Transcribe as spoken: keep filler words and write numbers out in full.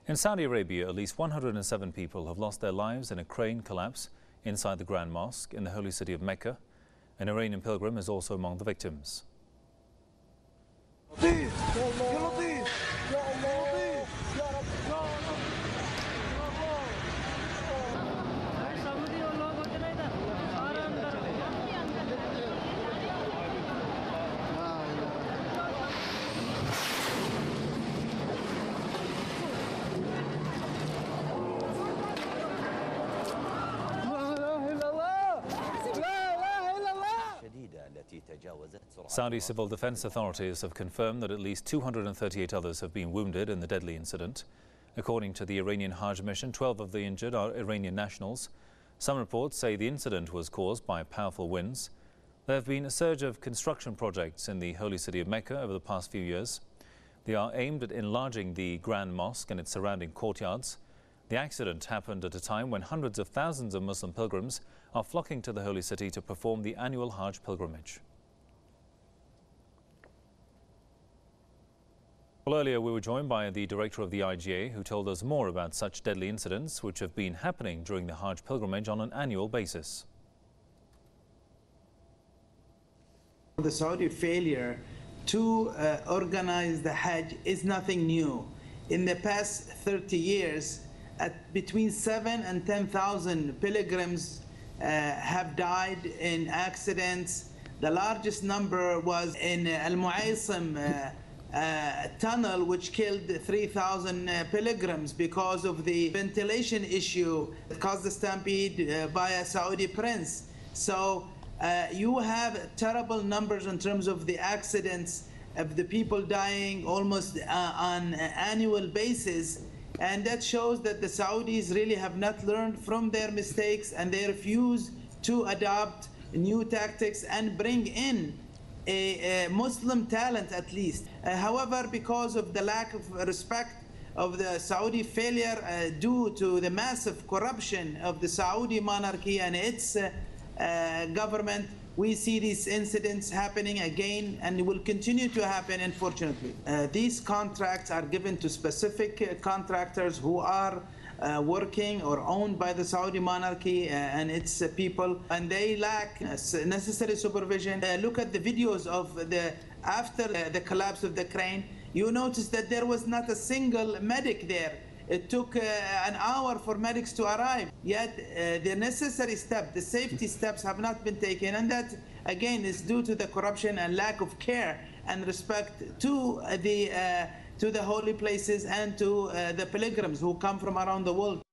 In Saudi Arabia, at least one hundred seven people have lost their lives in a crane collapse inside the Grand Mosque in the holy city of Mecca. An Iranian pilgrim is also among the victims. Saudi civil defense authorities have confirmed that at least two hundred thirty-eight others have been wounded in the deadly incident. According to the Iranian Hajj mission, twelve of the injured are Iranian nationals. Some reports say the incident was caused by powerful winds. There have been a surge of construction projects in the holy city of Mecca over the past few years. They are aimed at enlarging the Grand Mosque and its surrounding courtyards. The accident happened at a time when hundreds of thousands of Muslim pilgrims are flocking to the holy city to perform the annual Hajj pilgrimage. Well, earlier we were joined by the director of the I G A, who told us more about such deadly incidents which have been happening during the Hajj pilgrimage on an annual basis. The Saudi failure to uh, organize the Hajj is nothing new. In the past thirty years, at between seven and ten thousand pilgrims uh, have died in accidents. The largest number was in uh, Al-Mu'aysim uh, uh, tunnel, which killed three thousand uh, pilgrims because of the ventilation issue that caused the stampede uh, by a Saudi prince. So uh, you have terrible numbers in terms of the accidents of the people dying almost uh, on an annual basis. And that shows that the Saudis really have not learned from their mistakes, and they refuse to adopt new tactics and bring in a, a Muslim talent at least. Uh, however, because of the lack of respect of the Saudi failure uh, due to the massive corruption of the Saudi monarchy and its uh, uh, government, we see these incidents happening again, and will continue to happen, unfortunately. Uh, these contracts are given to specific uh, contractors who are uh, working or owned by the Saudi monarchy uh, and its uh, people, and they lack uh, necessary supervision. Uh, look at the videos of the after uh, the collapse of the crane. You notice that there was not a single medic there. It took uh, an hour for medics to arrive, yet uh, the necessary steps, the safety steps have not been taken, and that again is due to the corruption and lack of care and respect to the, uh, to the holy places and to uh, the pilgrims who come from around the world.